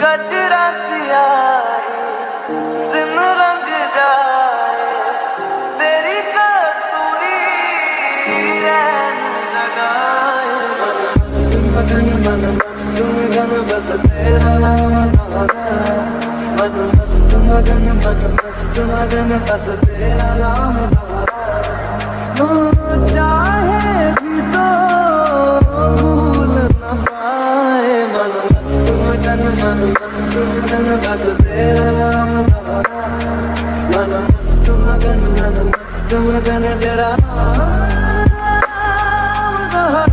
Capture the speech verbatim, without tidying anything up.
कचरा सियाही दिन रंग जाए, तेरी कस्तूरी रैन लगाए। मगन मन मस्त मगन बस तेरा नाम दोहराए, मन मस्त मगन मन मस्त मगन बस तेरा नाम दोहराए। हो चाहे भी तो भूल न पाए, मन मस्त मगन मन मस्त मगन बस तेरा नाम दोहराए, मन मस्त मगन मन मस्त मगन तेरा नाम दोहराए।